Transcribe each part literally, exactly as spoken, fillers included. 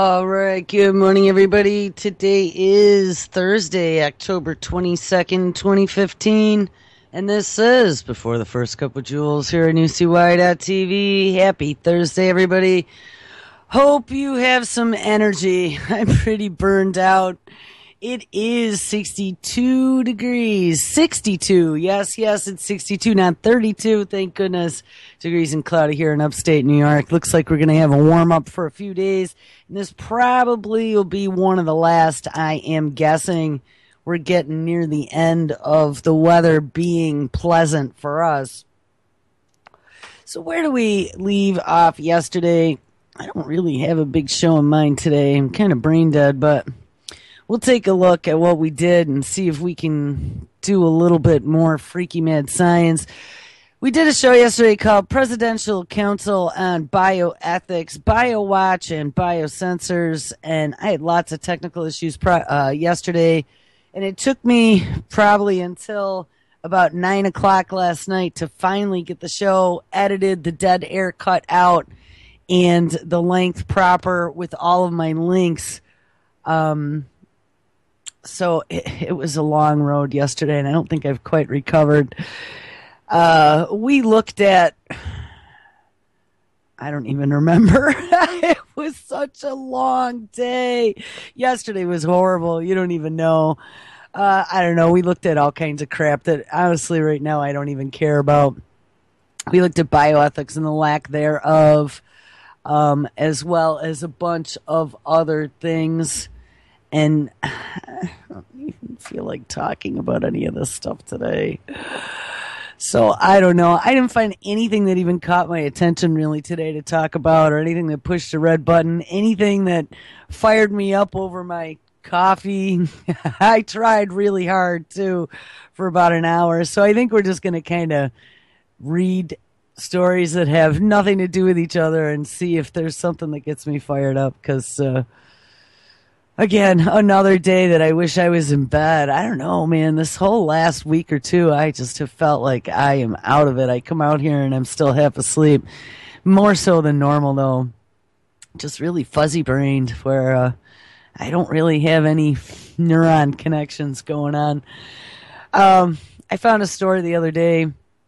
All right, good morning, everybody. Today is Thursday, October twenty-second, twenty fifteen, and this is Before the First Cup of Jules here at U C Y dot T V. Happy Thursday, everybody. Hope you have some energy. I'm pretty burned out. It is sixty-two degrees. sixty-two. Yes, yes, it's sixty-two, not thirty-two. Thank goodness. Degrees and cloudy here in upstate New York. Looks like we're going to have a warm up for a few days. And this probably will be one of the last, I am guessing. We're getting near the end of the weather being pleasant for us. So where do we leave off yesterday? I don't really have a big show in mind today. I'm kind of brain dead, but we'll take a look at what we did and see if we can do a little bit more freaky mad science. We did a show yesterday called Presidential Council on Bioethics, BioWatch, and Biosensors, and I had lots of technical issues pro- uh, yesterday, and it took me probably until about nine o'clock last night to finally get the show edited, the dead air cut out, and the length proper with all of my links. Um... So it, it was a long road yesterday, and I don't think I've quite recovered. Uh, we looked at, I don't even remember. It was such a long day. Yesterday was horrible. You don't even know. Uh, I don't know. We looked at all kinds of crap that honestly right now I don't even care about. We looked at bioethics and the lack thereof, um, as well as a bunch of other things. And I don't even feel like talking about any of this stuff today. So I don't know. I didn't find anything that even caught my attention really today to talk about, or anything that pushed the red button, anything that fired me up over my coffee. I tried really hard too for about an hour. So I think we're just going to kind of read stories that have nothing to do with each other and see if there's something that gets me fired up, because uh again, another day that I wish I was in bed. I don't know, man. This whole last week or two, I just have felt like I am out of it. I come out here and I'm still half asleep. More so than normal, though. Just really fuzzy-brained, where uh, I don't really have any neuron connections going on. Um, I found a story the other day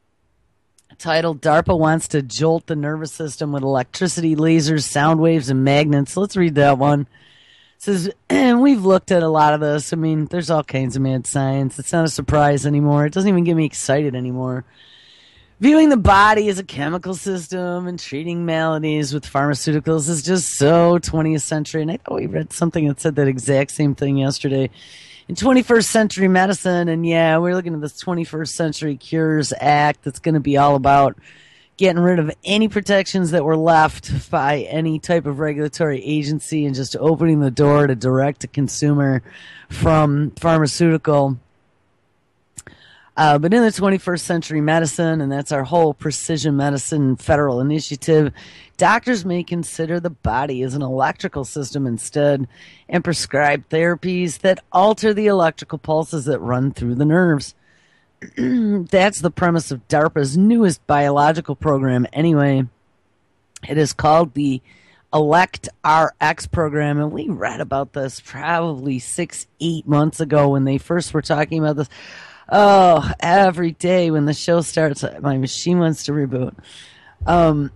titled, DARPA Wants to Jolt the Nervous System with Electricity, Lasers, Sound Waves, and Magnets. Let's read that one. Says, and we've looked at a lot of this. I mean, there's all kinds of mad science. It's not a surprise anymore. It doesn't even get me excited anymore. Viewing the body as a chemical system and treating maladies with pharmaceuticals is just so twentieth century. And I thought we read something that said that exact same thing yesterday. In twenty-first century medicine, and yeah, we're looking at this twenty-first Century Cures Act that's going to be all about getting rid of any protections that were left by any type of regulatory agency and just opening the door to direct-to-consumer from pharmaceutical. Uh, but in the twenty-first century medicine, and that's our whole precision medicine federal initiative, doctors may consider the body as an electrical system instead and prescribe therapies that alter the electrical pulses that run through the nerves. That's the premise of DARPA's newest biological program anyway. It is called the Elect R X program, and we read about this probably six, eight months ago when they first were talking about this. Oh, every day when the show starts, my machine wants to reboot. Um...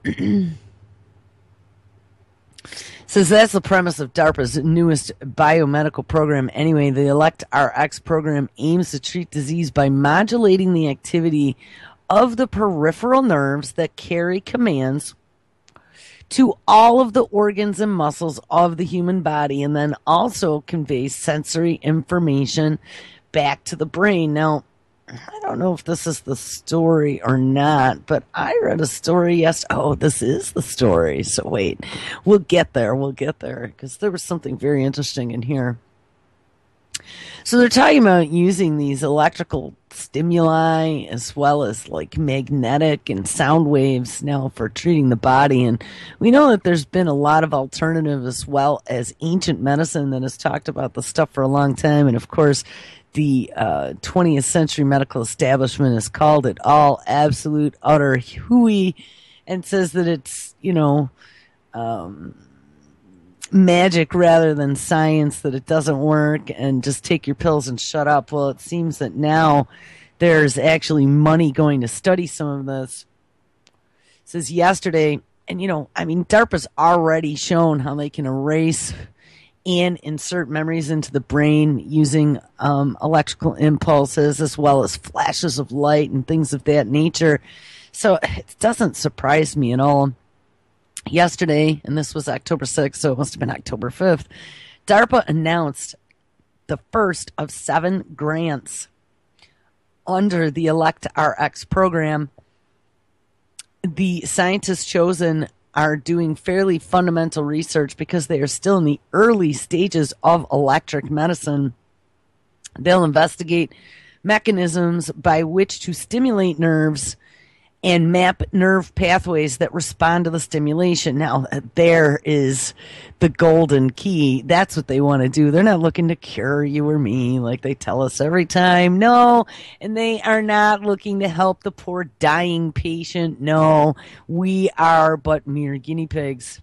Says that's the premise of DARPA's newest biomedical program. Anyway, the Elect R X program aims to treat disease by modulating the activity of the peripheral nerves that carry commands to all of the organs and muscles of the human body, and then also conveys sensory information back to the brain. Now, I don't know if this is the story or not, but I read a story yesterday. Oh, this is the story. So wait, we'll get there. We'll get there, because there was something very interesting in here. So they're talking about using these electrical stimuli as well as like magnetic and sound waves now for treating the body. And we know that there's been a lot of alternative as well as ancient medicine that has talked about the stuff for a long time. And of course, the uh, twentieth century medical establishment has called it all absolute utter hooey and says that it's, you know, um, magic rather than science, that it doesn't work and just take your pills and shut up. Well, it seems that now there's actually money going to study some of this. It says yesterday, and you know, I mean, DARPA's already shown how they can erase and insert memories into the brain using um, electrical impulses as well as flashes of light and things of that nature. So it doesn't surprise me at all. Yesterday, and this was October sixth, so it must have been October fifth, DARPA announced the first of seven grants under the ElectRx program. The scientists chosen are doing fairly fundamental research because they are still in the early stages of electric medicine. They'll investigate mechanisms by which to stimulate nerves and map nerve pathways that respond to the stimulation. Now, there is the golden key. That's what they want to do. They're not looking to cure you or me like they tell us every time. No, and they are not looking to help the poor dying patient. No, we are but mere guinea pigs.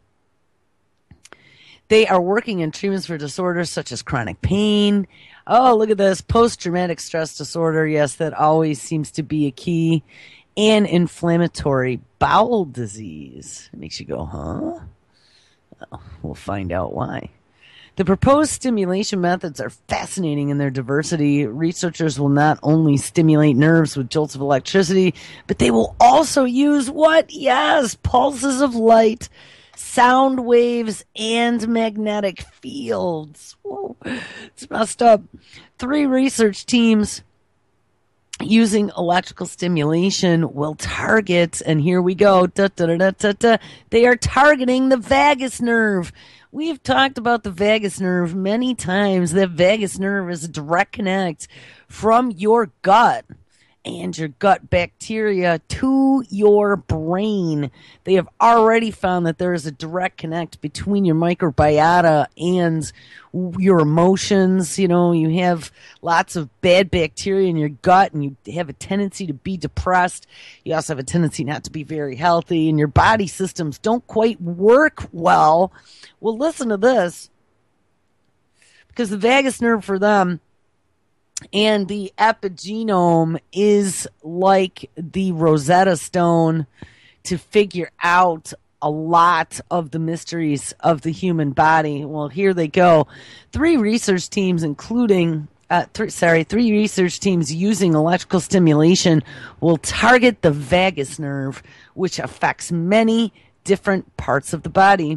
They are working in treatments for disorders such as chronic pain. Oh, look at this. Post-traumatic stress disorder. Yes, that always seems to be a key. And inflammatory bowel disease. It makes you go, huh? Well, we'll find out why. The proposed stimulation methods are fascinating in their diversity. Researchers will not only stimulate nerves with jolts of electricity, but they will also use what? Yes, pulses of light, sound waves, and magnetic fields. Whoa, it's messed up. Three research teams using electrical stimulation will target, and here we go, da, da, da, da, da, they are targeting the vagus nerve. We've talked about the vagus nerve many times. The vagus nerve is a direct connect from your gut and your gut bacteria to your brain. They have already found that there is a direct connect between your microbiota and your emotions. You know, you have lots of bad bacteria in your gut and you have a tendency to be depressed. You also have a tendency not to be very healthy, and your body systems don't quite work well. Well, listen to this, because the vagus nerve for them and the epigenome is like the Rosetta Stone to figure out a lot of the mysteries of the human body. Well, here they go. Three research teams, including, uh, th- sorry, three research teams using electrical stimulation will target the vagus nerve, which affects many different parts of the body.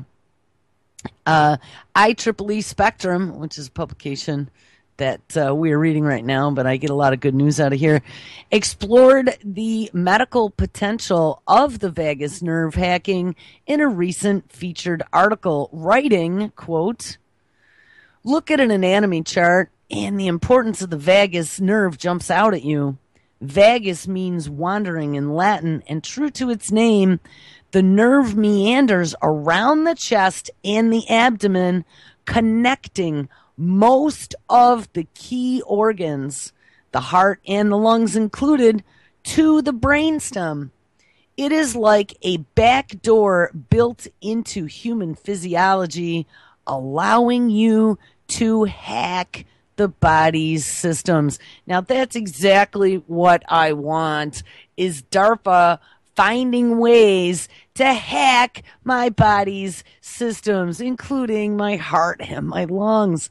Uh, I triple E Spectrum, which is a publication that uh, we are reading right now, but I get a lot of good news out of here, explored the medical potential of the vagus nerve hacking in a recent featured article, writing, quote, "Look at an anatomy chart and the importance of the vagus nerve jumps out at you. Vagus means wandering in Latin, and true to its name, the nerve meanders around the chest and the abdomen, connecting most of the key organs, the heart and the lungs included, to the brainstem. It is like a back door built into human physiology, allowing you to hack the body's systems." Now, that's exactly what I want, is DARPA finding ways to hack my body's systems, including my heart and my lungs.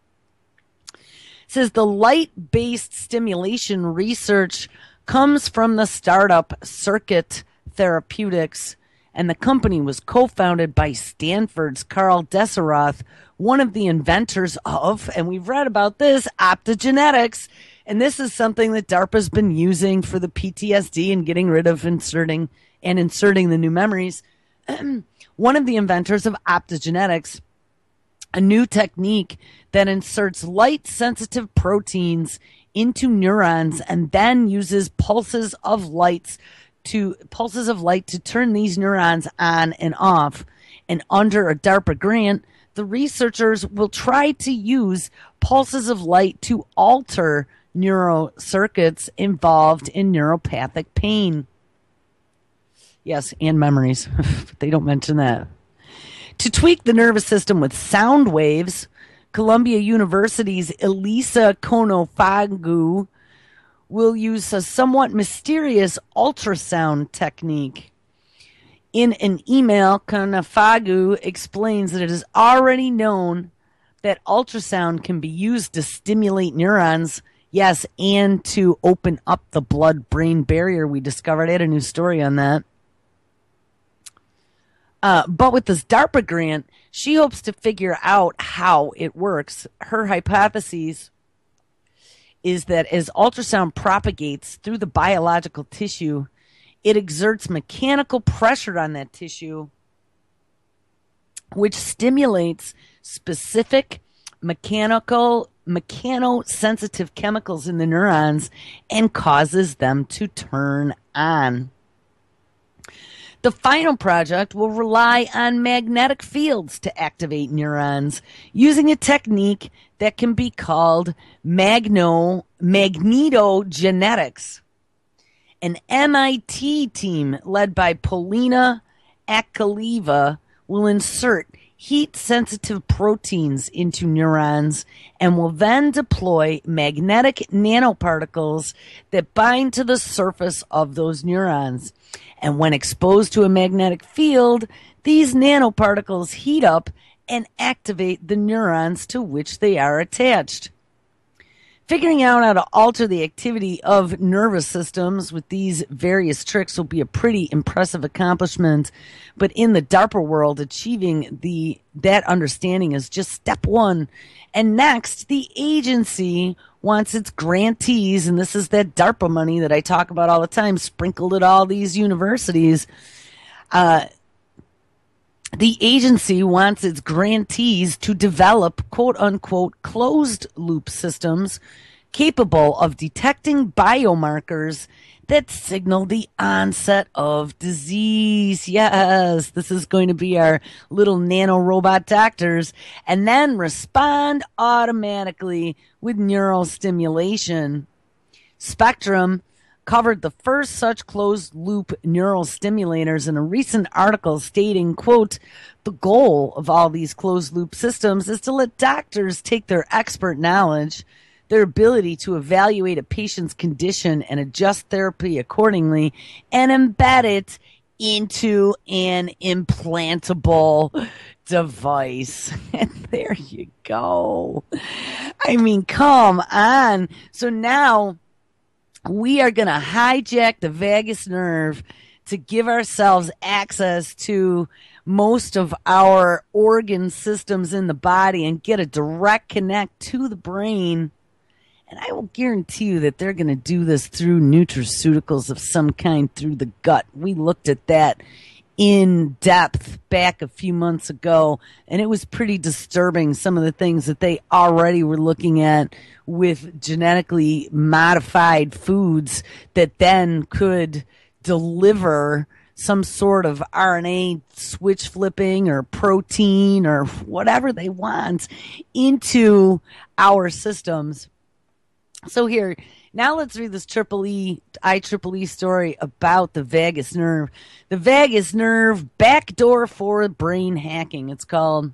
It says the light-based stimulation research comes from the startup Circuit Therapeutics, and the company was co-founded by Stanford's Carl Deseroth, one of the inventors of, and we've read about this, optogenetics. And this is something that DARPA's been using for the P T S D and getting rid of inserting and inserting the new memories. One of the inventors of optogenetics, a new technique that inserts light-sensitive proteins into neurons and then uses pulses of lights to pulses of light to turn these neurons on and off. And under a DARPA grant, the researchers will try to use pulses of light to alter neural circuits involved in neuropathic pain. Yes, and memories. They don't mention that. To tweak the nervous system with sound waves, Columbia University's Elisa Konofagu will use a somewhat mysterious ultrasound technique. In an email, Konofagu explains that it is already known that ultrasound can be used to stimulate neurons, yes, and to open up the blood-brain barrier. We discovered I had a new story on that. Uh, but with this DARPA grant, she hopes to figure out how it works. Her hypothesis is that as ultrasound propagates through the biological tissue, it exerts mechanical pressure on that tissue, which stimulates specific mechanical, mechanosensitive chemicals in the neurons and causes them to turn on. The final project will rely on magnetic fields to activate neurons using a technique that can be called magno, magnetogenetics. An M I T team led by Polina Akaleva will insert heat-sensitive proteins into neurons and will then deploy magnetic nanoparticles that bind to the surface of those neurons. And when exposed to a magnetic field, these nanoparticles heat up and activate the neurons to which they are attached. Figuring out how to alter the activity of nervous systems with these various tricks will be a pretty impressive accomplishment. But in the DARPA world, achieving the that understanding is just step one. And next, the agency wants its grantees, and this is that DARPA money that I talk about all the time, sprinkled at all these universities. Uh, the agency wants its grantees to develop quote-unquote closed-loop systems capable of detecting biomarkers that signal the onset of disease. Yes, this is going to be our little nanorobot doctors, and then respond automatically with neural stimulation. Spectrum covered the first such closed-loop neural stimulators in a recent article stating, quote, the goal of all these closed-loop systems is to let doctors take their expert knowledge, their ability to evaluate a patient's condition and adjust therapy accordingly, and embed it into an implantable device. And there you go. I mean, come on. So now we are going to hijack the vagus nerve to give ourselves access to most of our organ systems in the body and get a direct connect to the brain. And I will guarantee you that they're going to do this through nutraceuticals of some kind through the gut. We looked at that in depth back a few months ago, and it was pretty disturbing, some of the things that they already were looking at with genetically modified foods that then could deliver some sort of R N A switch flipping or protein or whatever they want into our systems. So here, now let's read this triple E, I triple E story about the vagus nerve. The vagus nerve backdoor for brain hacking, it's called.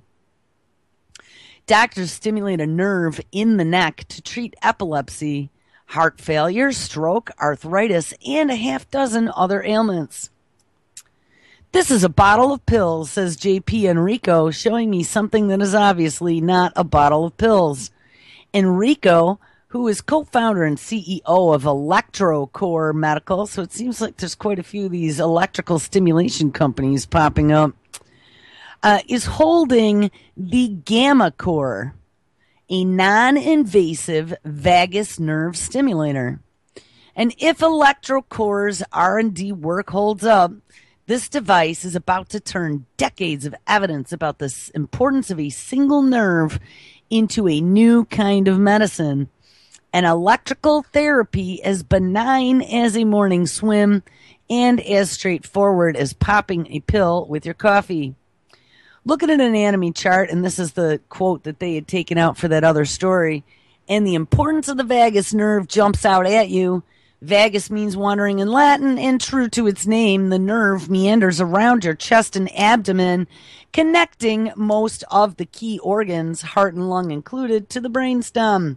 Doctors stimulate a nerve in the neck to treat epilepsy, heart failure, stroke, arthritis, and a half dozen other ailments. This is a bottle of pills, says J P Enrico, showing me something that is obviously not a bottle of pills. Enrico, who is co-founder and C E O of ElectroCore Medical, so it seems like there's quite a few of these electrical stimulation companies popping up, uh, is holding the GammaCore, a non-invasive vagus nerve stimulator. And if ElectroCore's R and D work holds up, this device is about to turn decades of evidence about the importance of a single nerve into a new kind of medicine. An electrical therapy as benign as a morning swim and as straightforward as popping a pill with your coffee. Look at an anatomy chart, and this is the quote that they had taken out for that other story, and the importance of the vagus nerve jumps out at you. Vagus means wandering in Latin, and true to its name, the nerve meanders around your chest and abdomen, connecting most of the key organs, heart and lung included, to the brainstem.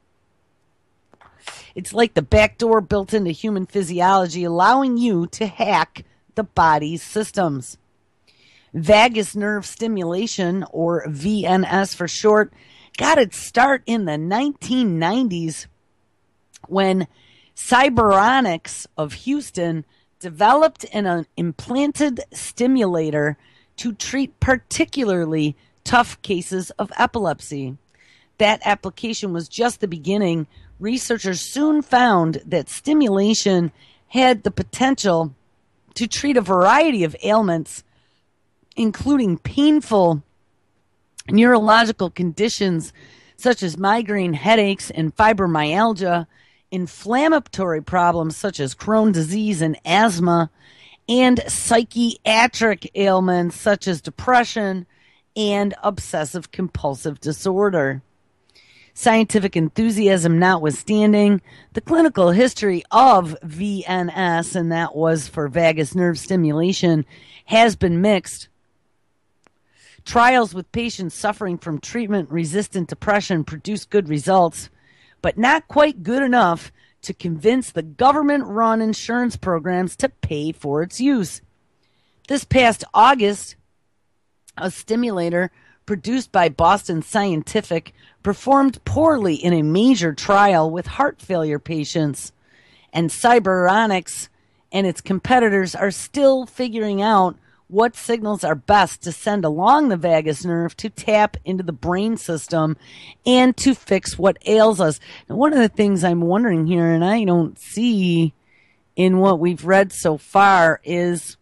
It's like the back door built into human physiology, allowing you to hack the body's systems. Vagus nerve stimulation, or V N S for short, got its start in the nineteen nineties when Cyberonics of Houston developed an implanted stimulator to treat particularly tough cases of epilepsy. That application was just the beginning. Researchers soon found that stimulation had the potential to treat a variety of ailments, including painful neurological conditions such as migraine headaches and fibromyalgia, inflammatory problems such as Crohn's disease and asthma, and psychiatric ailments such as depression and obsessive compulsive disorder. Scientific enthusiasm notwithstanding, the clinical history of V N S, and that was for vagus nerve stimulation, has been mixed. Trials with patients suffering from treatment-resistant depression produced good results, but not quite good enough to convince the government-run insurance programs to pay for its use. This past August, a stimulator produced by Boston Scientific performed poorly in a major trial with heart failure patients, and Cyberonics and its competitors are still figuring out what signals are best to send along the vagus nerve to tap into the brain system and to fix what ails us. Now, one of the things I'm wondering here, and I don't see in what we've read so far, is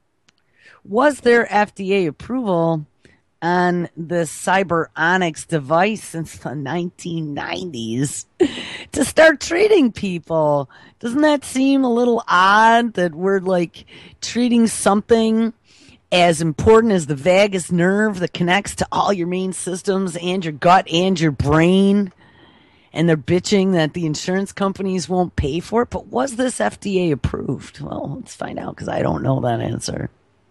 was there F D A approval on the Cyberonics device since the nineteen nineties to start treating people? Doesn't that seem a little odd that we're like treating something as important as the vagus nerve that connects to all your main systems and your gut and your brain, and they're bitching that the insurance companies won't pay for it? But was this F D A approved? Well, let's find out, because I don't know that answer.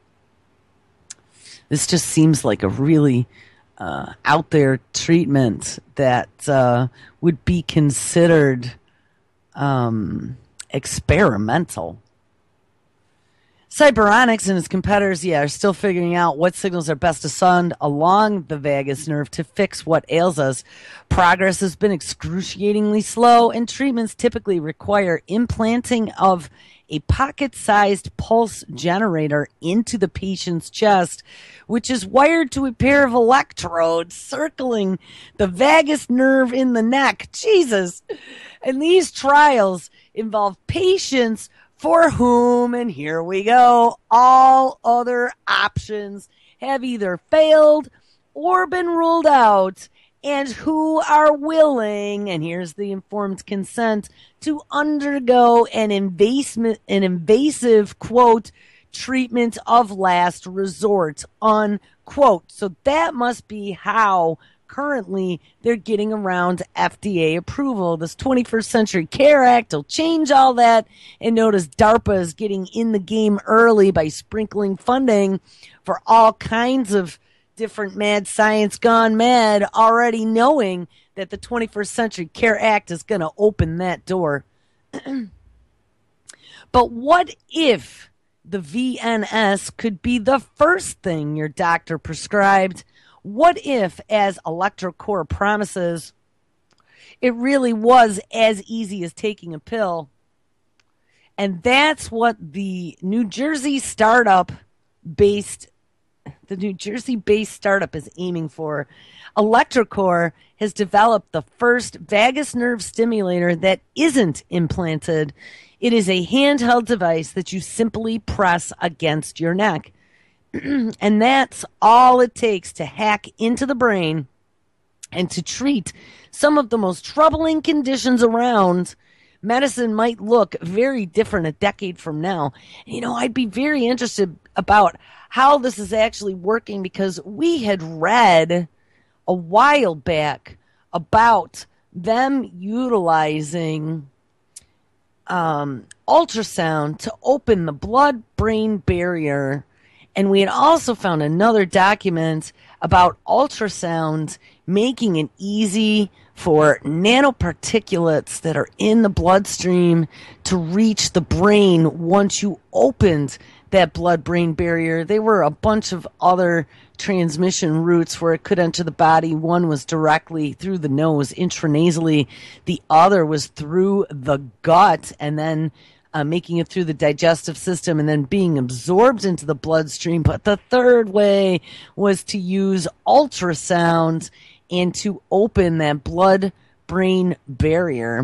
This just seems like a really uh, out there treatment that uh, would be considered um, experimental. Cyberonics and its competitors, yeah, are still figuring out what signals are best to send along the vagus nerve to fix what ails us. Progress has been excruciatingly slow, and treatments typically require implanting of a pocket-sized pulse generator into the patient's chest, which is wired to a pair of electrodes circling the vagus nerve in the neck. Jesus! And these trials involve patients for whom, and here we go, all other options have either failed or been ruled out, and who are willing, and here's the informed consent, to undergo an invasive, an invasive, quote, treatment of last resort, unquote. So that must be how currently they're getting around F D A approval. This twenty-first Century Care Act will change all that. And notice DARPA is getting in the game early by sprinkling funding for all kinds of different mad science gone mad, already knowing that the twenty-first Century Care Act is going to open that door. But what if the V N S could be the first thing your doctor prescribed? What if, as electroCore promises, it really was as easy as taking a pill? And that's what the New Jersey startup based the New Jersey-based startup is aiming for. electroCore has developed the first vagus nerve stimulator that isn't implanted. It is a handheld device that you simply press against your neck. And that's all it takes to hack into the brain and to treat some of the most troubling conditions around. Medicine might look very different a decade from now. You know, I'd be very interested about how this is actually working, because we had read a while back about them utilizing um, ultrasound to open the blood-brain barrier. And we had also found another document about ultrasound making it easy for nanoparticulates that are in the bloodstream to reach the brain once you opened that blood-brain barrier. There were a bunch of other transmission routes where it could enter the body. One was directly through the nose, intranasally. The other was through the gut and then uh, making it through the digestive system and then being absorbed into the bloodstream. But the third way was to use ultrasound and to open that blood-brain barrier.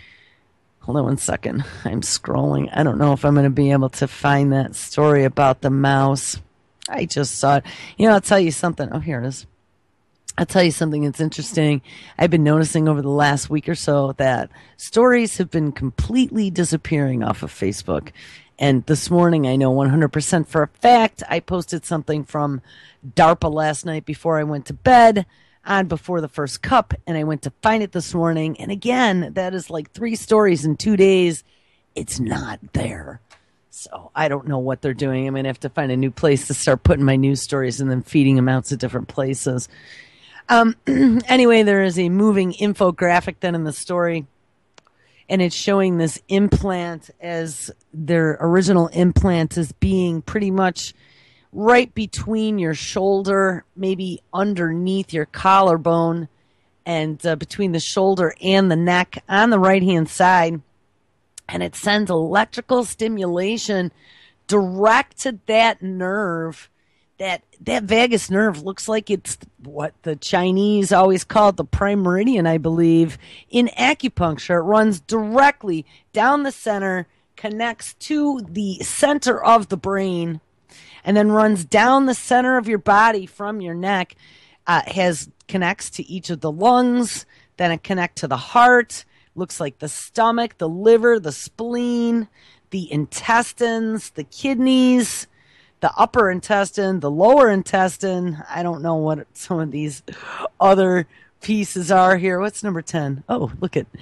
Hold on one second. I'm scrolling. I don't know if I'm going to be able to find that story about the mouse. I just saw it. You know, I'll tell you something. Oh, here it is. I'll tell you something that's interesting. I've been noticing over the last week or so that stories have been completely disappearing off of Facebook. And this morning, I know one hundred percent for a fact, I posted something from DARPA last night before I went to bed on Before the First Cup, and I went to find it this morning. And again, that is like three stories in two days. It's not there. So I don't know what they're doing. I'm going to have to find a new place to start putting my news stories and then feeding them out to different places. Um, anyway, there is a moving infographic then in the story, and it's showing this implant as their original implant as being pretty much right between your shoulder, maybe underneath your collarbone, and uh, between the shoulder and the neck on the right-hand side. And it sends electrical stimulation direct to that nerve. That that vagus nerve looks like it's what the Chinese always called the prime meridian, I believe. In acupuncture, it runs directly down the center, connects to the center of the brain, and then runs down the center of your body from your neck, uh, has connects to each of the lungs, then it connects to the heart, looks like the stomach, the liver, the spleen, the intestines, the kidneys, the upper intestine, the lower intestine. I don't know what some of these other pieces are here. What's number ten? Oh, look at.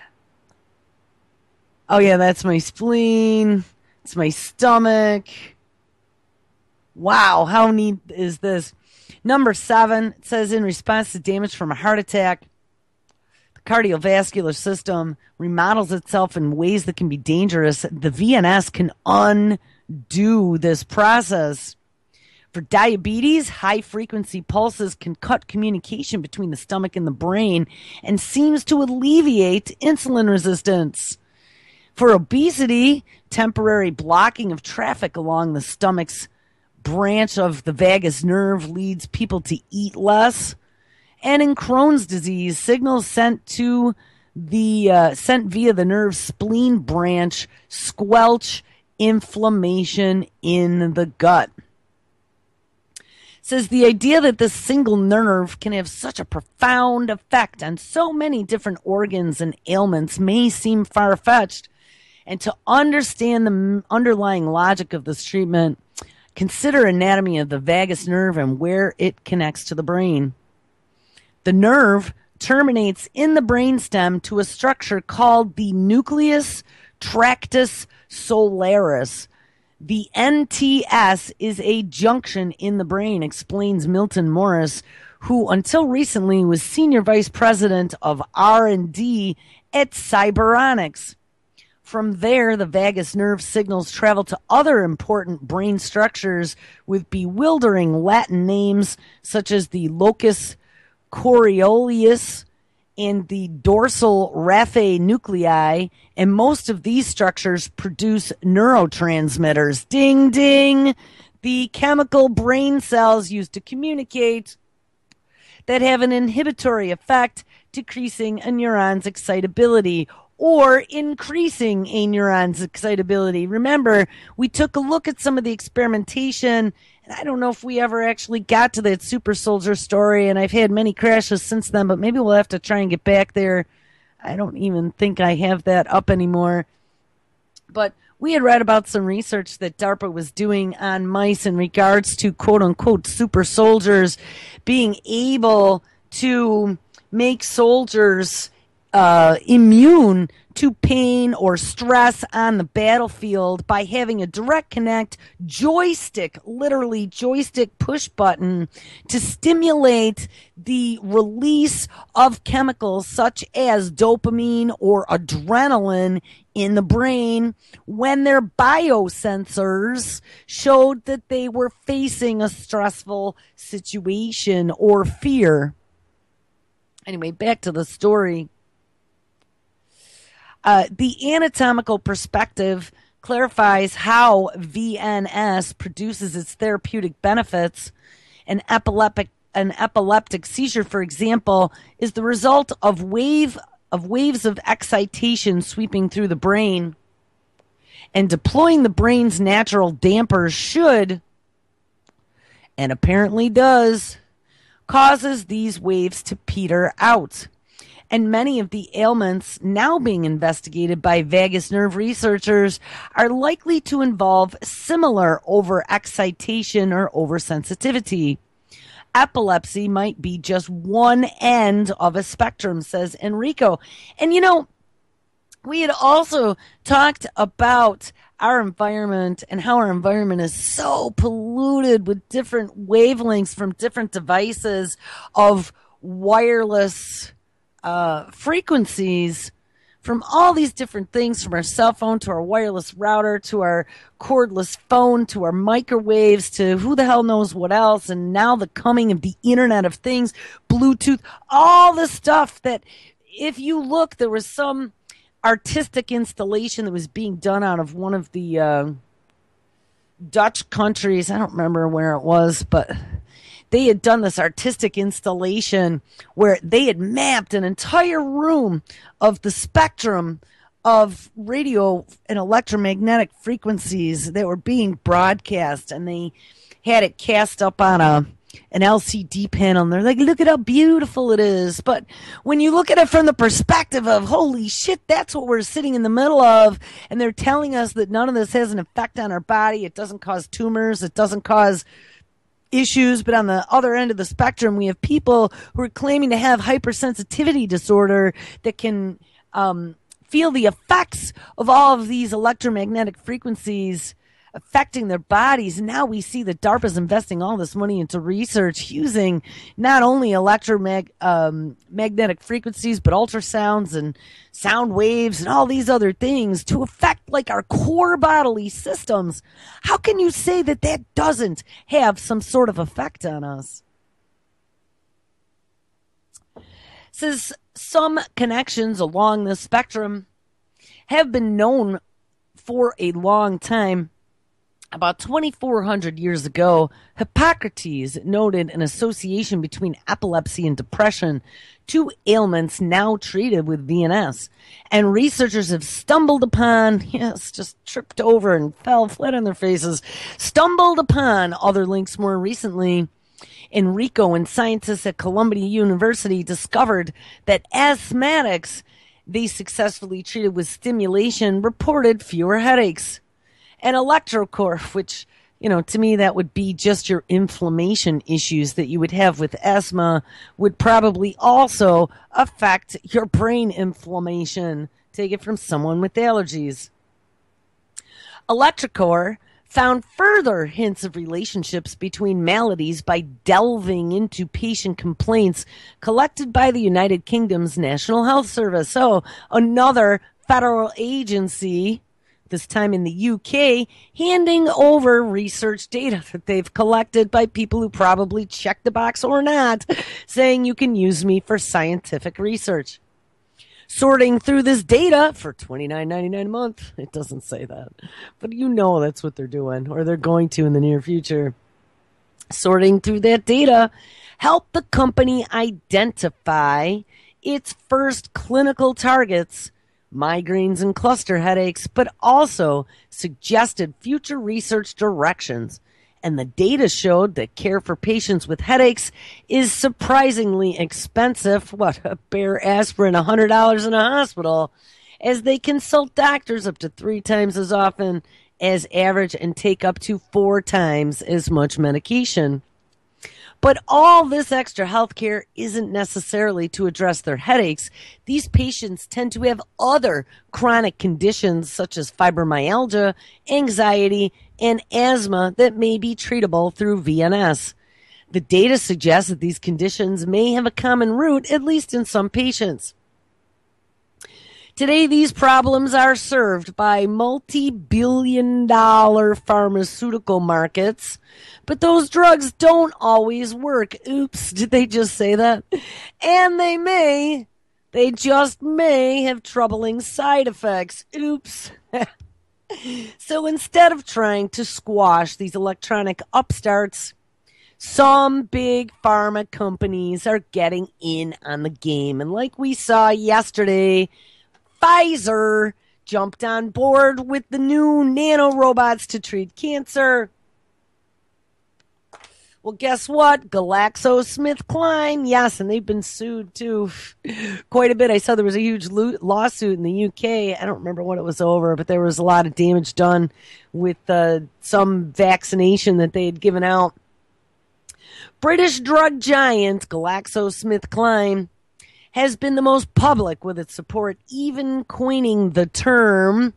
Oh, yeah, that's my spleen. It's my stomach. Wow, how neat is this? Number seven, it says in response to damage from a heart attack, the cardiovascular system remodels itself in ways that can be dangerous. The V N S can undo this process. For diabetes, high-frequency pulses can cut communication between the stomach and the brain and seems to alleviate insulin resistance. For obesity, temporary blocking of traffic along the stomach's branch of the vagus nerve leads people to eat less. And in Crohn's disease, signals sent to the uh, sent via the nerve spleen branch squelch inflammation in the gut. It says the idea that this single nerve can have such a profound effect on so many different organs and ailments may seem far-fetched. And to understand the underlying logic of this treatment, consider anatomy of the vagus nerve and where it connects to the brain. The nerve terminates in the brainstem to a structure called the nucleus tractus solaris. The N T S is a junction in the brain, explains Milton Morris, who until recently was senior vice president of R and D at Cyberonics. From there, the vagus nerve signals travel to other important brain structures with bewildering Latin names such as the locus coeruleus and the dorsal raphe nuclei, and most of these structures produce neurotransmitters. Ding, ding! The chemical brain cells used to communicate that have an inhibitory effect, decreasing a neuron's excitability or increasing a neuron's excitability. Remember, we took a look at some of the experimentation, and I don't know if we ever actually got to that super soldier story, and I've had many crashes since then, but maybe we'll have to try and get back there. I don't even think I have that up anymore. But we had read about some research that DARPA was doing on mice in regards to quote-unquote super soldiers being able to make soldiers uh, immune to pain or stress on the battlefield by having a direct connect joystick, literally joystick push button to stimulate the release of chemicals such as dopamine or adrenaline in the brain when their biosensors showed that they were facing a stressful situation or fear. Anyway, back to the story. Uh, the anatomical perspective clarifies how V N S produces its therapeutic benefits. An epileptic, an epileptic seizure, for example, is the result of wave of waves of excitation sweeping through the brain. And deploying the brain's natural dampers should, and apparently does, causes these waves to peter out. And many of the ailments now being investigated by vagus nerve researchers are likely to involve similar overexcitation or oversensitivity. Epilepsy might be just one end of a spectrum, says Enrico. And you know, we had also talked about our environment and how our environment is so polluted with different wavelengths from different devices of wireless uh, frequencies from all these different things, from our cell phone to our wireless router to our cordless phone to our microwaves to who the hell knows what else. And now the coming of the Internet of Things, Bluetooth, all the stuff that if you look, there was some artistic installation that was being done out of one of the uh, Dutch countries. I don't remember where it was, but they had done this artistic installation where they had mapped an entire room of the spectrum of radio and electromagnetic frequencies that were being broadcast, and they had it cast up on a an L C D panel, and they're like, look at how beautiful it is. But when you look at it from the perspective of, holy shit, that's what we're sitting in the middle of, and they're telling us that none of this has an effect on our body, it doesn't cause tumors, it doesn't cause issues. But on the other end of the spectrum, we have people who are claiming to have hypersensitivity disorder that can um, feel the effects of all of these electromagnetic frequencies affecting their bodies. And now we see that DARPA's investing all this money into research using not only electromagnetic um, magnetic frequencies, but ultrasounds and sound waves and all these other things to affect like our core bodily systems. How can you say that that doesn't have some sort of effect on us? It says some connections along the spectrum have been known for a long time. About twenty-four hundred years ago, Hippocrates noted an association between epilepsy and depression, two ailments now treated with V N S. And researchers have stumbled upon, yes, just tripped over and fell flat on their faces, stumbled upon other links more recently. Enrico and scientists at Columbia University discovered that asthmatics they successfully treated with stimulation reported fewer headaches. And electrocore, which, you know, to me that would be just your inflammation issues that you would have with asthma, would probably also affect your brain inflammation. Take it from someone with allergies. Electrocore found further hints of relationships between maladies by delving into patient complaints collected by the United Kingdom's National Health Service. So another federal agency, this time in the U K, handing over research data that they've collected by people who probably checked the box or not, saying you can use me for scientific research. Sorting through this data for twenty-nine ninety-nine a month. It doesn't say that, but you know that's what they're doing, or they're going to in the near future. Sorting through that data helped the company identify its first clinical targets, migraines and cluster headaches, but also suggested future research directions. And the data showed that care for patients with headaches is surprisingly expensive. What, a bare aspirin, one hundred dollars in a hospital, as they consult doctors up to three times as often as average and take up to four times as much medication. But all this extra health care isn't necessarily to address their headaches. These patients tend to have other chronic conditions such as fibromyalgia, anxiety, and asthma that may be treatable through V N S. The data suggests that these conditions may have a common root, at least in some patients. Today, these problems are served by multi-billion dollar pharmaceutical markets, but those drugs don't always work. Oops, did they just say that? And they may, they just may have troubling side effects. Oops. So instead of trying to squash these electronic upstarts, some big pharma companies are getting in on the game. And like we saw yesterday, Pfizer jumped on board with the new nanorobots to treat cancer. Well, guess what? GlaxoSmithKline, yes, and they've been sued too quite a bit. I saw there was a huge lawsuit in the U K. I don't remember what it was over, but there was a lot of damage done with uh, some vaccination that they had given out. British drug giant GlaxoSmithKline has been the most public with its support, even coining the term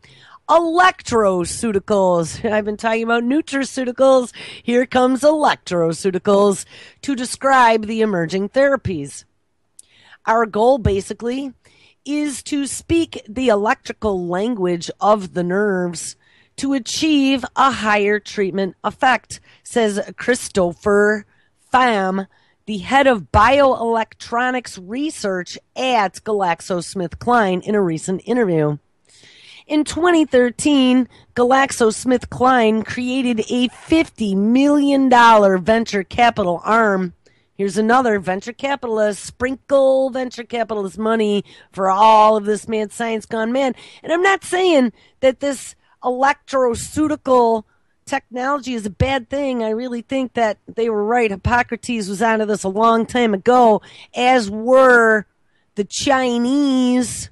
electroceuticals. I've been talking about nutraceuticals. Here comes electroceuticals to describe the emerging therapies. Our goal, basically, is to speak the electrical language of the nerves to achieve a higher treatment effect, says Christopher Pham, the head of bioelectronics research at GlaxoSmithKline, in a recent interview. In twenty thirteen, GlaxoSmithKline created a fifty million dollars venture capital arm. Here's another venture capitalist, sprinkle venture capitalist money for all of this mad science gone mad. And I'm not saying that this electroceutical technology is a bad thing. I really think that they were right. Hippocrates was onto this a long time ago, as were the Chinese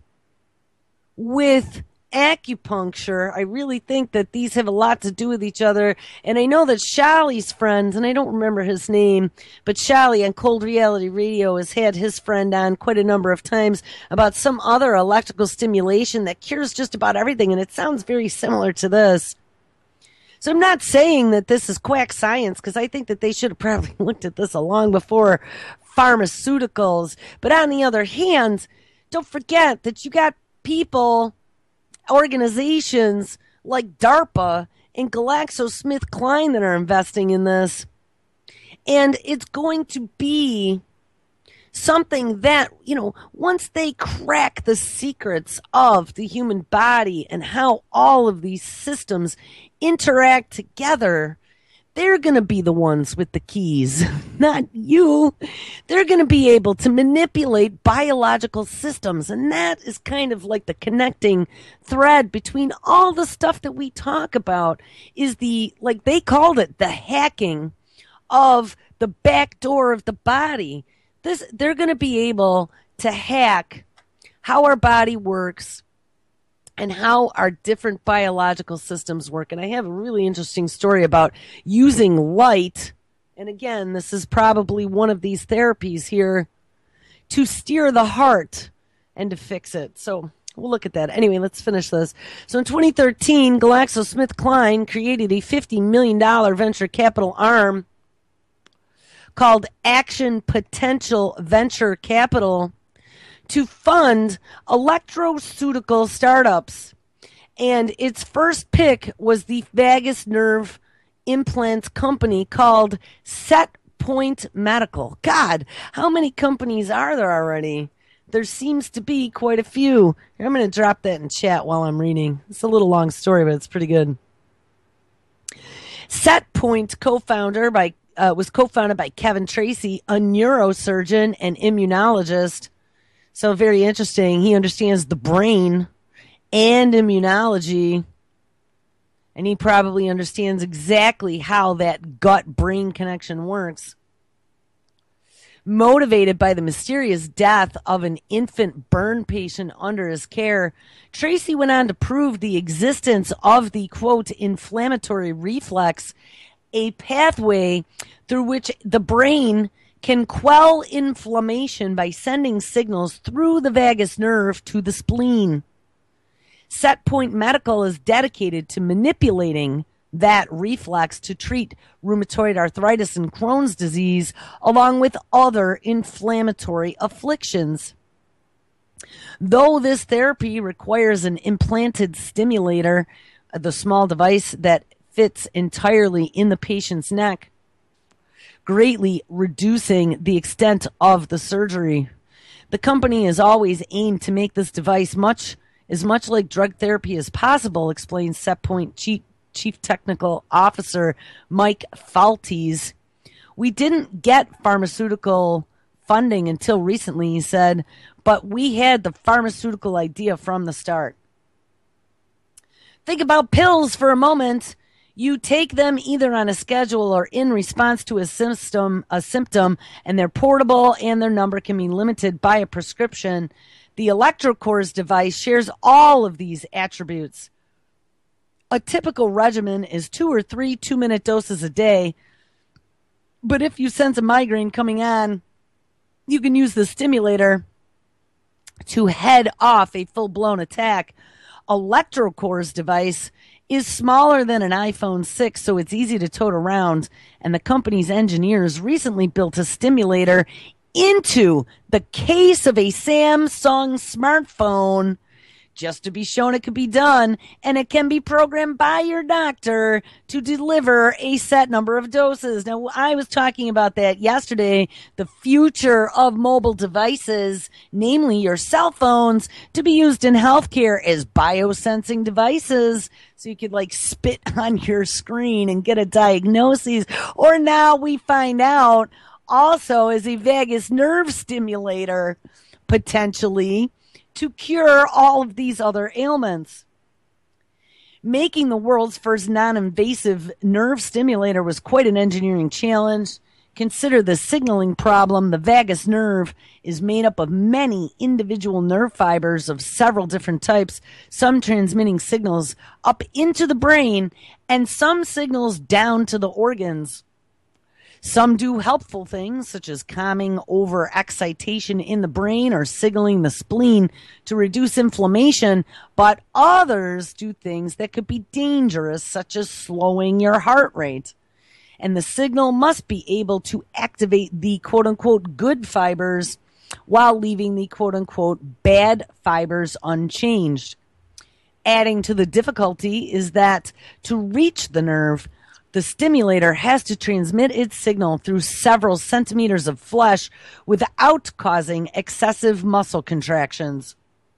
with acupuncture. I really think that these have a lot to do with each other. And I know that Charlie's friend, and I don't remember his name, but Charlie on Cold Reality Radio has had his friend on quite a number of times about some other electrical stimulation that cures just about everything. And it sounds very similar to this. So I'm not saying that this is quack science, because I think that they should have probably looked at this long before pharmaceuticals. But on the other hand, don't forget that you got people, organizations like DARPA and GlaxoSmithKline that are investing in this. And it's going to be something that, you know, once they crack the secrets of the human body and how all of these systems interact together, they're going to be the ones with the keys, not you. They're going to be able to manipulate biological systems. And that is kind of like the connecting thread between all the stuff that we talk about, is the, like they called it, the hacking of the back door of the body. This, they're going to be able to hack how our body works and how our different biological systems work. And I have a really interesting story about using light. And again, this is probably one of these therapies here to steer the heart and to fix it. So we'll look at that. Anyway, let's finish this. So in twenty thirteen, GlaxoSmithKline created a fifty million dollars venture capital arm called Action Potential Venture Capital to fund electroceutical startups. And its first pick was the vagus nerve implants company called SetPoint Medical. God, how many companies are there already? There seems to be quite a few. I'm going to drop that in chat while I'm reading. It's a little long story, but it's pretty good. SetPoint co-founder by Uh, was co-founded by Kevin Tracy, a neurosurgeon and immunologist. So very interesting. He understands the brain and immunology, and he probably understands exactly how that gut-brain connection works. Motivated by the mysterious death of an infant burn patient under his care, Tracy went on to prove the existence of the, quote, inflammatory reflex a pathway through which the brain can quell inflammation by sending signals through the vagus nerve to the spleen. Setpoint Medical is dedicated to manipulating that reflex to treat rheumatoid arthritis and Crohn's disease, along with other inflammatory afflictions. Though this therapy requires an implanted stimulator, the small device that fits entirely in the patient's neck, greatly reducing the extent of the surgery. The company has always aimed to make this device much as much like drug therapy as possible, explains Setpoint Chief, Chief Technical Officer Mike Faltes. We didn't get pharmaceutical funding until recently, he said, but we had the pharmaceutical idea from the start. Think about pills for a moment. You take them either on a schedule or in response to a symptom, a symptom, and they're portable and their number can be limited by a prescription. The electrocores device shares all of these attributes. A typical regimen is two or three two-minute doses a day. But if you sense a migraine coming on, you can use the stimulator to head off a full-blown attack. Electrocores device is smaller than an iPhone six, so it's easy to tote around. And the company's engineers recently built a stimulator into the case of a Samsung smartphone just to be shown it could be done, and it can be programmed by your doctor to deliver a set number of doses. Now, I was talking about that yesterday, the future of mobile devices, namely your cell phones, to be used in healthcare as biosensing devices, so you could like spit on your screen and get a diagnosis. Or now we find out also as a vagus nerve stimulator, potentially, to cure all of these other ailments. Making the world's first non-invasive nerve stimulator was quite an engineering challenge. Consider the signaling problem. The vagus nerve is made up of many individual nerve fibers of several different types, some transmitting signals up into the brain and some signals down to the organs. Some do helpful things, such as calming overexcitation in the brain or signaling the spleen to reduce inflammation, but others do things that could be dangerous, such as slowing your heart rate. And the signal must be able to activate the quote-unquote good fibers while leaving the quote-unquote bad fibers unchanged. Adding to the difficulty is that to reach the nerve, the stimulator has to transmit its signal through several centimeters of flesh without causing excessive muscle contractions.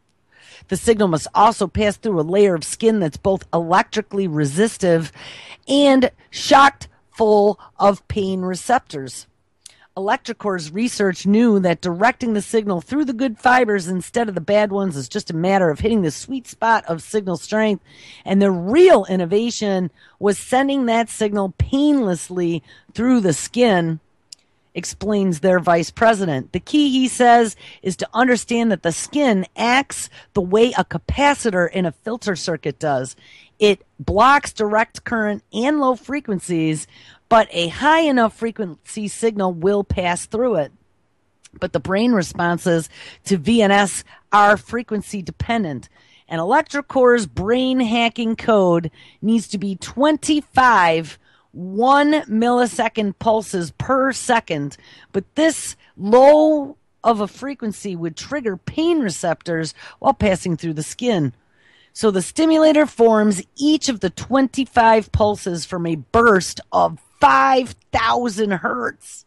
The signal must also pass through a layer of skin that's both electrically resistive and shocked full of pain receptors. Electrocore's research knew that directing the signal through the good fibers instead of the bad ones is just a matter of hitting the sweet spot of signal strength, and the real innovation was sending that signal painlessly through the skin, explains their vice president. The key, he says, is to understand that the skin acts the way a capacitor in a filter circuit does. It blocks direct current and low frequencies, but a high enough frequency signal will pass through it. But the brain responses to V N S are frequency dependent. And Electrocore's brain hacking code needs to be twenty-five one millisecond pulses per second. But this low of a frequency would trigger pain receptors while passing through the skin. So the stimulator forms each of the twenty-five pulses from a burst of five thousand hertz.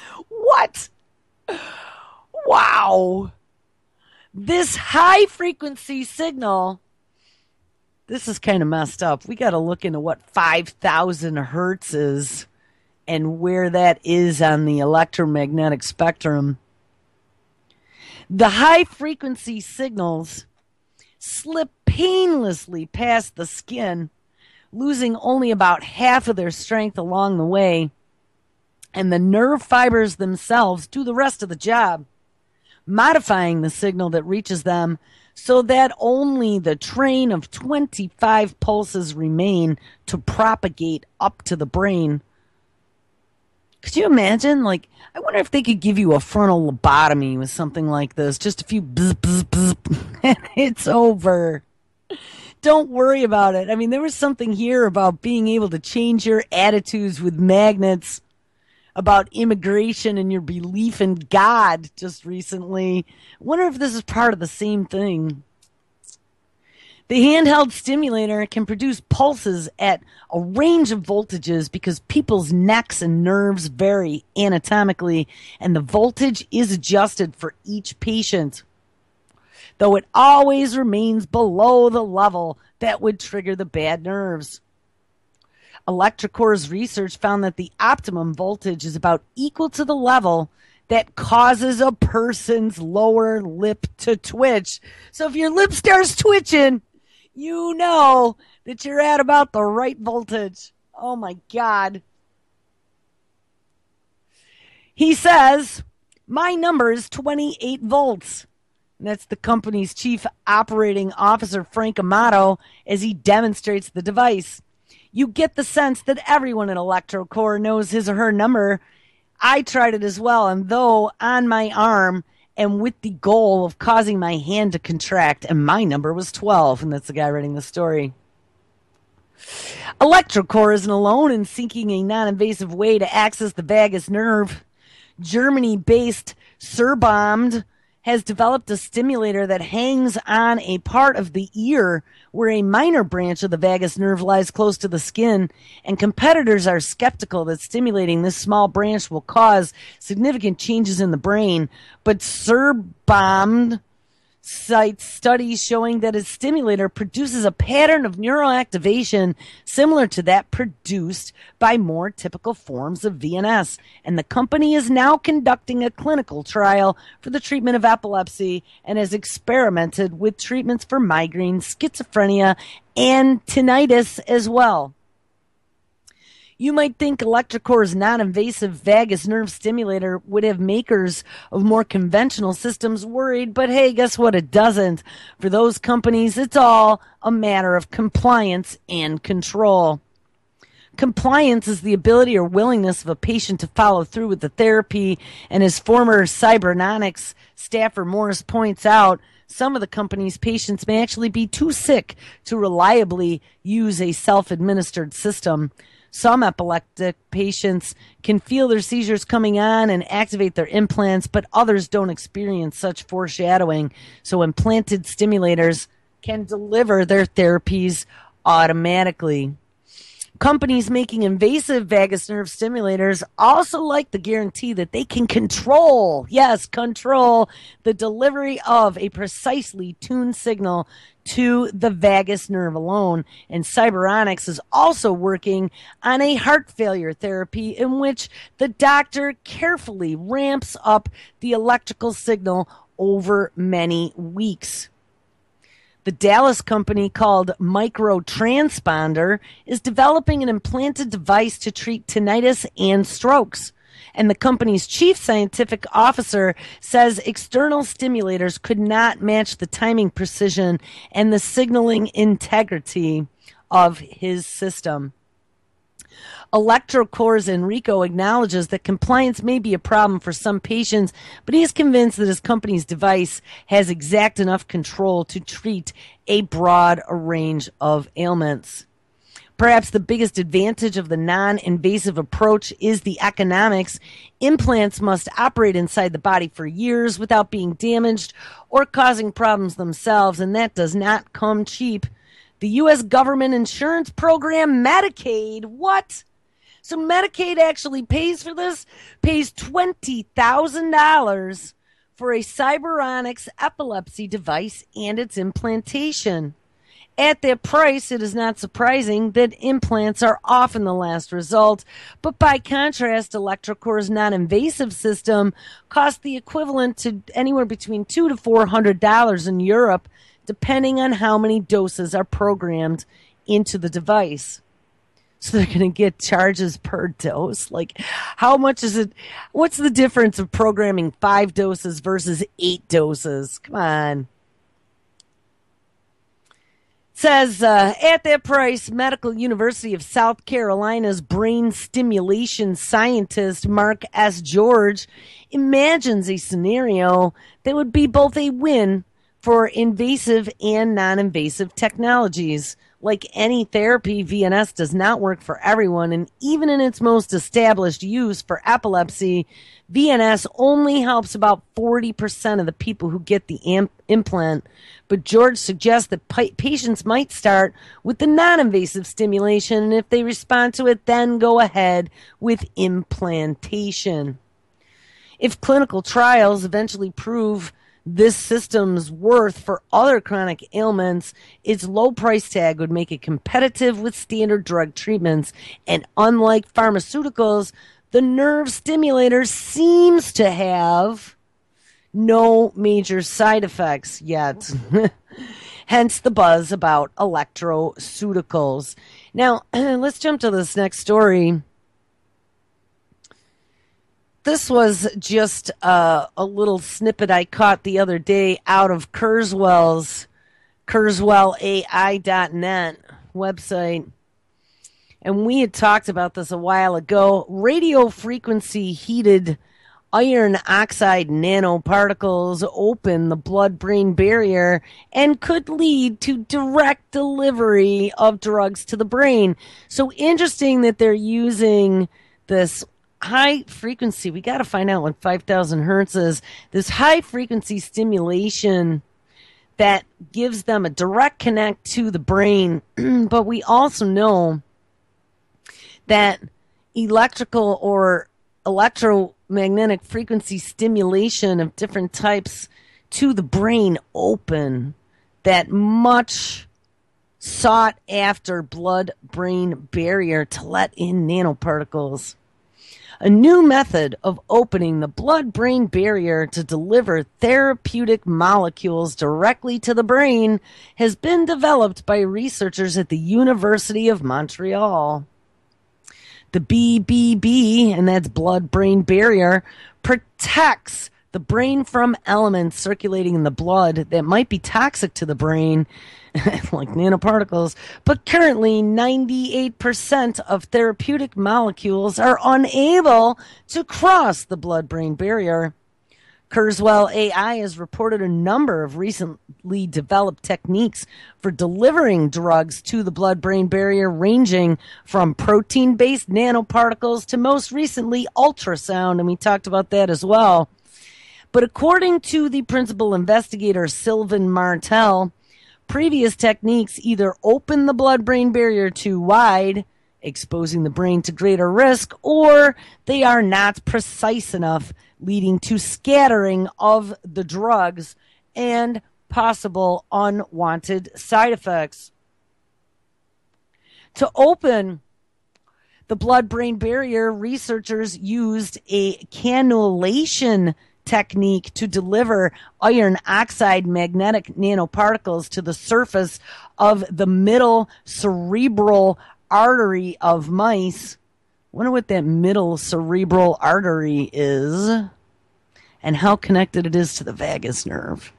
What? Wow. This high frequency signal, this is kind of messed up. We got to look into what five thousand hertz is and where that is on the electromagnetic spectrum. The high frequency signals slip painlessly past the skin, losing only about half of their strength along the way, and the nerve fibers themselves do the rest of the job, modifying the signal that reaches them so that only the train of twenty-five pulses remain to propagate up to the brain. Could you imagine? Like, I wonder if they could give you a frontal lobotomy with something like this. Just a few bzz, bzz, bzz, and it's over. Don't worry about it. I mean, there was something here about being able to change your attitudes with magnets about immigration and your belief in God just recently. I wonder if this is part of the same thing. The handheld stimulator can produce pulses at a range of voltages because people's necks and nerves vary anatomically, and the voltage is adjusted for each patient, though it always remains below the level that would trigger the bad nerves. electroCore's research found that the optimum voltage is about equal to the level that causes a person's lower lip to twitch. So if your lip starts twitching, you know that you're at about the right voltage. Oh my God. He says, my number is twenty-eight volts. And that's the company's chief operating officer, Frank Amato, as he demonstrates the device. You get the sense that everyone at electroCore knows his or her number. I tried it as well, and though on my arm, and with the goal of causing my hand to contract, and my number was twelve, and that's the guy writing the story. electroCore isn't alone in seeking a non-invasive way to access the vagus nerve. Germany-based Surbombed has developed a stimulator that hangs on a part of the ear where a minor branch of the vagus nerve lies close to the skin, and competitors are skeptical that stimulating this small branch will cause significant changes in the brain. But Surbombed cites studies showing that its stimulator produces a pattern of neural activation similar to that produced by more typical forms of V N S. And the company is now conducting a clinical trial for the treatment of epilepsy and has experimented with treatments for migraine, schizophrenia, and tinnitus as well. You might think electroCore's non-invasive vagus nerve stimulator would have makers of more conventional systems worried, but hey, guess what? It doesn't. For those companies, it's all a matter of compliance and control. Compliance is the ability or willingness of a patient to follow through with the therapy, and as former Cybernetics staffer Morris points out, some of the company's patients may actually be too sick to reliably use a self-administered system. Some epileptic patients can feel their seizures coming on and activate their implants, but others don't experience such foreshadowing. So implanted stimulators can deliver their therapies automatically. Companies making invasive vagus nerve stimulators also like the guarantee that they can control, yes, control the delivery of a precisely tuned signal to the vagus nerve alone. And Cyberonics is also working on a heart failure therapy in which the doctor carefully ramps up the electrical signal over many weeks. The Dallas company called Microtransponder is developing an implanted device to treat tinnitus and strokes. And the company's chief scientific officer says external stimulators could not match the timing precision and the signaling integrity of his system. electroCore's Enrico acknowledges that compliance may be a problem for some patients, but he is convinced that his company's device has exact enough control to treat a broad range of ailments. Perhaps the biggest advantage of the non-invasive approach is the economics. Implants must operate inside the body for years without being damaged or causing problems themselves, and that does not come cheap. The U S government insurance program, Medicaid, what? So Medicaid actually pays for this, pays twenty thousand dollars for a Cyberonics epilepsy device and its implantation. At that price, it is not surprising that implants are often the last result, but by contrast, electroCore's non-invasive system costs the equivalent to anywhere between two to four hundred dollars in Europe, depending on how many doses are programmed into the device. So they're going to get charges per dose. Like, how much is it? What's the difference of programming five doses versus eight doses? Come on. Says, uh, at that price, Medical University of South Carolina's brain stimulation scientist Mark S. George imagines a scenario that would be both a win for invasive and non-invasive technologies. Like any therapy, V N S does not work for everyone, and even in its most established use for epilepsy, V N S only helps about forty percent of the people who get the amp- implant. But George suggests that pa- patients might start with the non-invasive stimulation, and if they respond to it, then go ahead with implantation. If clinical trials eventually prove this system's worth for other chronic ailments, its low price tag would make it competitive with standard drug treatments. And unlike pharmaceuticals, the nerve stimulator seems to have no major side effects yet. Hence the buzz about electroceuticals. Now, let's jump to this next story. This was just uh, a little snippet I caught the other day out of Kurzweil's Kurzweil A I dot net website. And we had talked about this a while ago. Radio frequency heated iron oxide nanoparticles open the blood-brain barrier and could lead to direct delivery of drugs to the brain. So interesting that they're using this high frequency. We got to find out what five thousand hertz is. This high frequency stimulation that gives them a direct connect to the brain. But we also know that electrical or electromagnetic frequency stimulation of different types to the brain open that much sought after blood-brain barrier to let in nanoparticles. A new method of opening the blood-brain barrier to deliver therapeutic molecules directly to the brain has been developed by researchers at the University of Montreal. The B B B, and that's blood-brain barrier, protects the brain from elements circulating in the blood that might be toxic to the brain, like nanoparticles, but currently ninety-eight percent of therapeutic molecules are unable to cross the blood-brain barrier. Kurzweil A I has reported a number of recently developed techniques for delivering drugs to the blood-brain barrier, ranging from protein-based nanoparticles to most recently ultrasound, and we talked about that as well. But according to the principal investigator, Sylvain Martel, previous techniques either open the blood-brain barrier too wide, exposing the brain to greater risk, or they are not precise enough, leading to scattering of the drugs and possible unwanted side effects. To open the blood-brain barrier, researchers used a cannulation technique to deliver iron oxide magnetic nanoparticles to the surface of the middle cerebral artery of mice. Wonder what that middle cerebral artery is and how connected it is to the vagus nerve.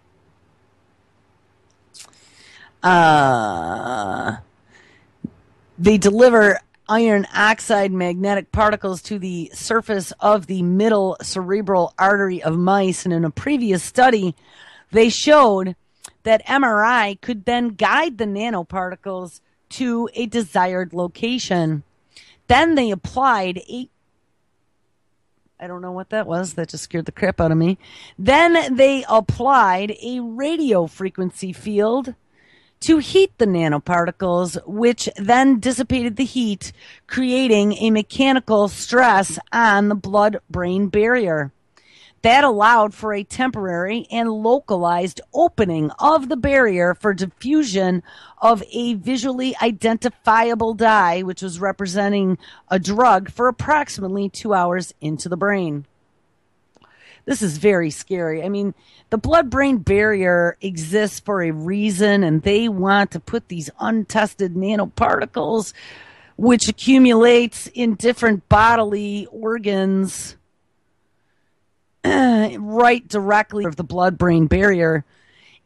Uh, they deliver iron oxide magnetic particles to the surface of the middle cerebral artery of mice. And in a previous study, they showed that M R I could then guide the nanoparticles to a desired location. Then they applied a, I don't know what that was. That just scared the crap out of me. Then they applied a radio frequency field to heat the nanoparticles, which then dissipated the heat, creating a mechanical stress on the blood-brain barrier. That allowed for a temporary and localized opening of the barrier for diffusion of a visually identifiable dye, which was representing a drug, for approximately two hours into the brain. This is very scary. I mean, the blood-brain barrier exists for a reason, and they want to put these untested nanoparticles, which accumulates in different bodily organs, right directly of the blood-brain barrier.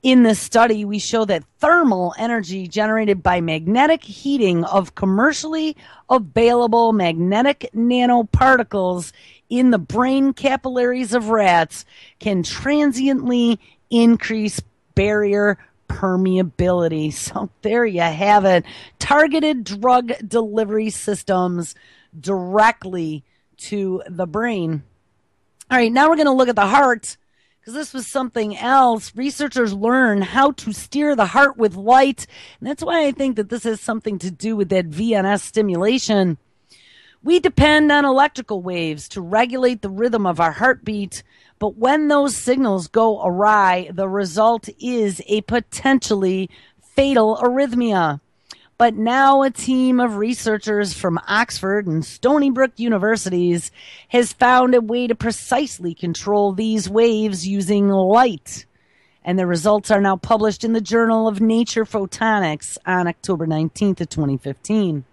In this study, we show that thermal energy generated by magnetic heating of commercially available magnetic nanoparticles in the brain capillaries of rats can transiently increase barrier permeability. So there you have it. Targeted drug delivery systems directly to the brain. All right, now we're going to look at the heart, because this was something else. Researchers learn how to steer the heart with light, and that's why I think that this has something to do with that V N S stimulation. We depend on electrical waves to regulate the rhythm of our heartbeat, but when those signals go awry, the result is a potentially fatal arrhythmia. But now a team of researchers from Oxford and Stony Brook universities has found a way to precisely control these waves using light. And the results are now published in the Journal of Nature Photonics on October nineteenth of twenty fifteen.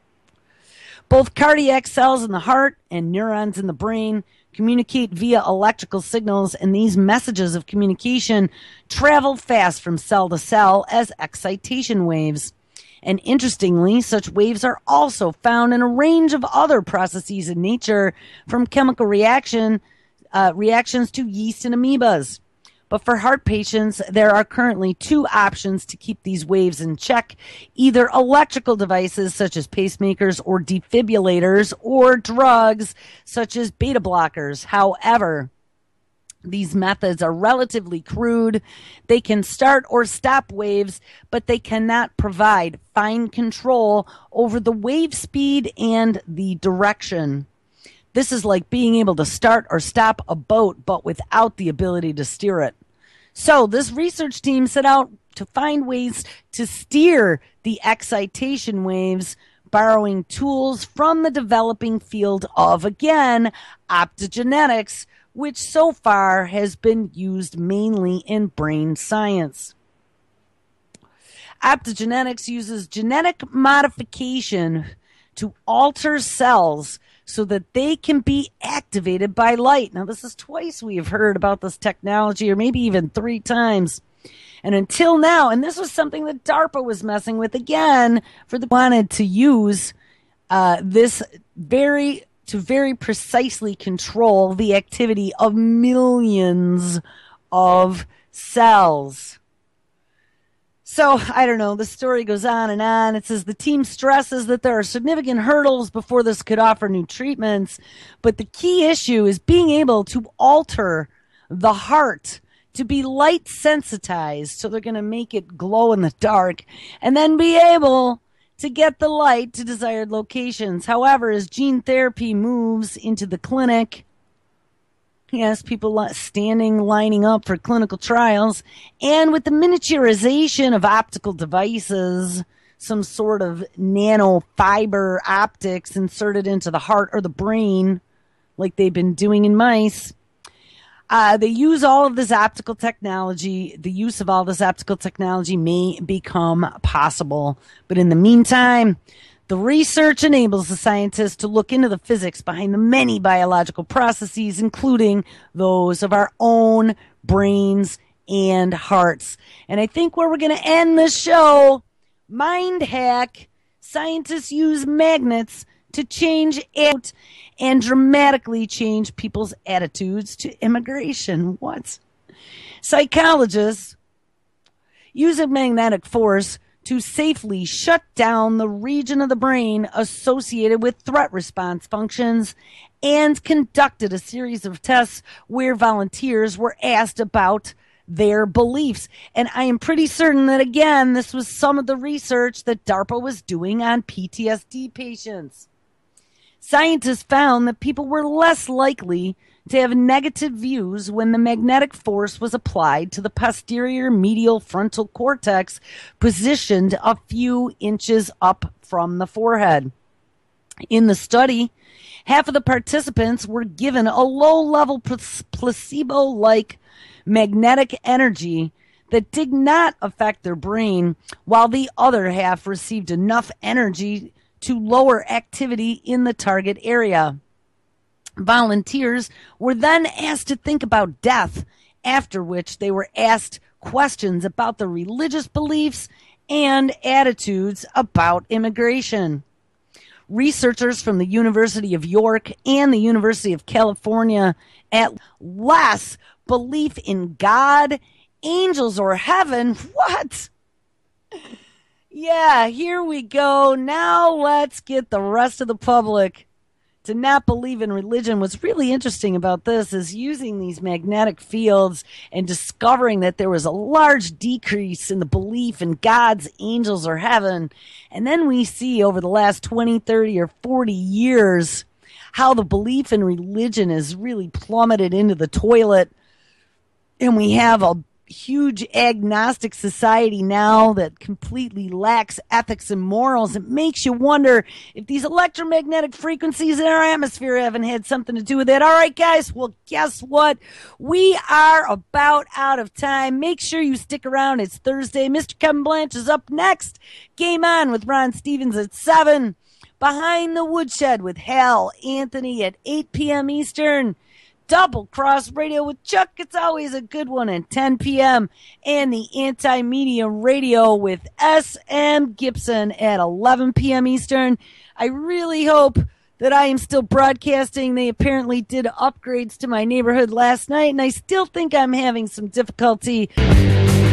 Both cardiac cells in the heart and neurons in the brain communicate via electrical signals, and these messages of communication travel fast from cell to cell as excitation waves. And interestingly, such waves are also found in a range of other processes in nature, from chemical reaction uh, reactions to yeast and amoebas. But for heart patients, there are currently two options to keep these waves in check: either electrical devices such as pacemakers or defibrillators, or drugs such as beta blockers. However, these methods are relatively crude. They can start or stop waves, but they cannot provide fine control over the wave speed and the direction. This is like being able to start or stop a boat, but without the ability to steer it. So this research team set out to find ways to steer the excitation waves, borrowing tools from the developing field of, again, optogenetics, which so far has been used mainly in brain science. Optogenetics uses genetic modification to alter cells so that they can be activated by light. Now, this is twice we have heard about this technology, or maybe even three times. And until now, and this was something that DARPA was messing with again, for the wanted to use uh, this very to very precisely control the activity of millions of cells. So, I don't know, the story goes on and on. It says the team stresses that there are significant hurdles before this could offer new treatments, but the key issue is being able to alter the heart to be light sensitized, so they're going to make it glow in the dark, and then be able to get the light to desired locations. However, as gene therapy moves into the clinic, yes, people standing, lining up for clinical trials, and with the miniaturization of optical devices, some sort of nanofiber optics inserted into the heart or the brain, like they've been doing in mice, Uh, they use all of this optical technology. The use of all this optical technology may become possible. But in the meantime, the research enables the scientists to look into the physics behind the many biological processes, including those of our own brains and hearts. And I think where we're going to end this show, mind hack, scientists use magnets to change out and dramatically change people's attitudes to immigration. What? Psychologists use a magnetic force to safely shut down the region of the brain associated with threat response functions, and conducted a series of tests where volunteers were asked about their beliefs. And I am pretty certain that, again, this was some of the research that DARPA was doing on P T S D patients. Scientists found that people were less likely to have negative views when the magnetic force was applied to the posterior medial frontal cortex, positioned a few inches up from the forehead. In the study, half of the participants were given a low-level placebo-like magnetic energy that did not affect their brain, while the other half received enough energy to lower activity in the target area. Volunteers were then asked to think about death, after which they were asked questions about the religious beliefs and attitudes about immigration. Researchers from the University of York and the University of California at less belief in God, angels, or heaven. What? Yeah, here we go. Now let's get the rest of the public to not believe in religion. What's really interesting about this is using these magnetic fields and discovering that there was a large decrease in the belief in God's, angels, or heaven. And then we see over the last twenty, thirty, or forty years how the belief in religion has really plummeted into the toilet. And we have a huge agnostic society now that completely lacks ethics and morals. It makes you wonder if these electromagnetic frequencies in our atmosphere haven't had something to do with it. All right, guys. Well, guess what? We are about out of time. Make sure you stick around. It's Thursday. Mister Kevin Blanche is up next. Game On with Ron Stevens at seven. Behind the Woodshed with Hal Anthony at eight p.m. Eastern. Double Cross Radio with Chuck. It's always a good one at ten p.m. And the Anti-Media Radio with S M Gibson at eleven p.m. Eastern. I really hope that I am still broadcasting. They apparently did upgrades to my neighborhood last night, and I still think I'm having some difficulty